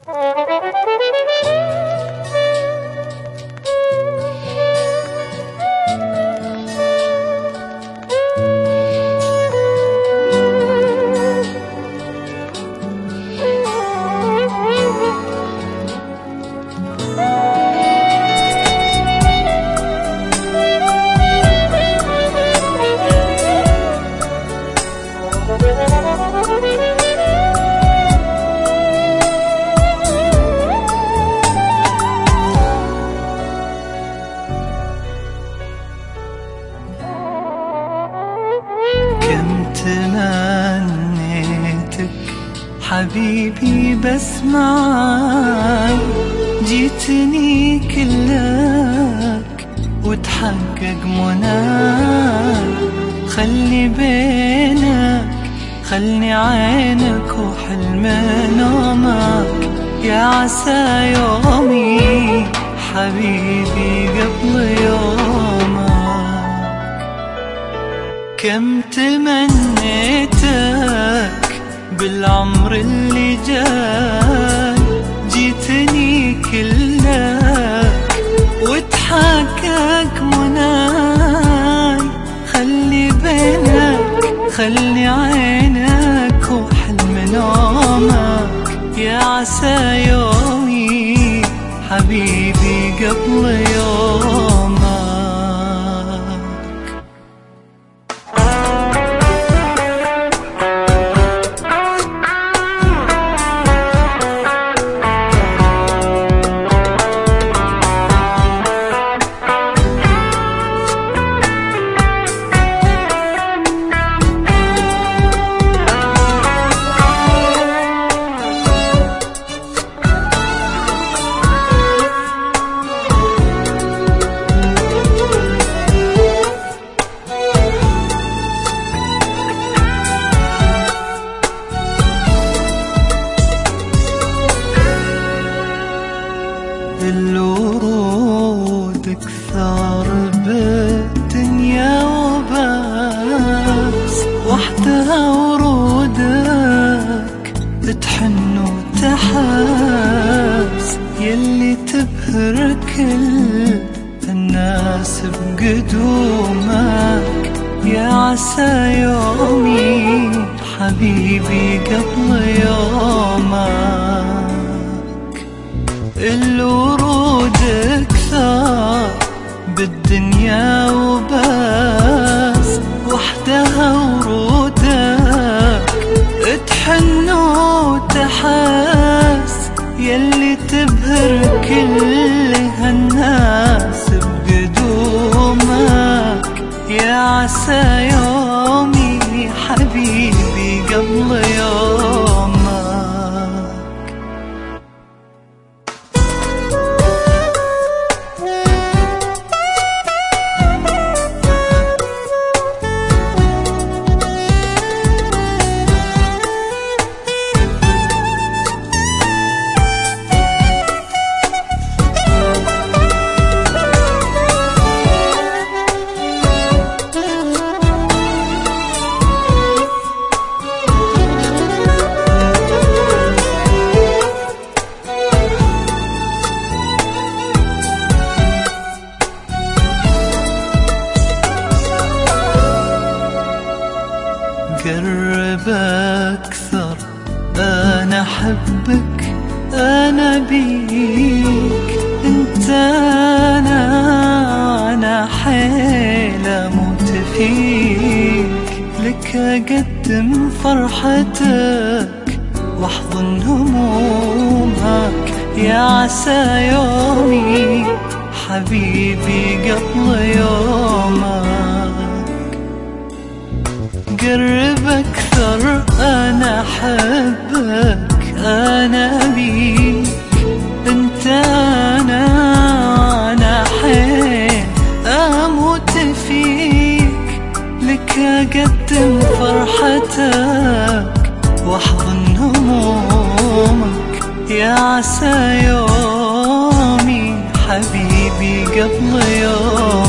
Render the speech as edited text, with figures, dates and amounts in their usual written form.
كم تمنيتك حبيبي بس معاي، جيتني كلك وتحقق مناي. خلي بينك خلني عينك وحلم نومك، يا عسى يومي حبيبي قبل يومك. كم تمنيتك بالعمر اللي جاي، جيتني كلك وتحقق مناي. خلي بينك خلي عينك وحلم نومك، يا عسى يومي حبيبي قبل يومك. الورود كثار بالدنيا وبس، وحدها ورودك تحن وتحس. يلي تبهر كل الناس بقدومك، يا عسى يومي حبيبي قبل يومك. الورود كثار بالدنيا وبس، وحدها ورودك تحن وتحس. يلي تبهر كل هالناس بقدومك، يا عسى يومي حبيبي قبل يومك. قرب أكثر أنا أحبك أنا بيك، أنت أنا حيل أموت فيك. لك أقدم فرحتك واحضن همومك، يا عسى يومي حبيبي قبل يومك. قرب أكثر أنا أحبك أنا بيك، أنت أنا حيل أموت فيك. لك أقدم فرحتك واحضن همومك، يا عسى يومي حبيبي قبل يومك.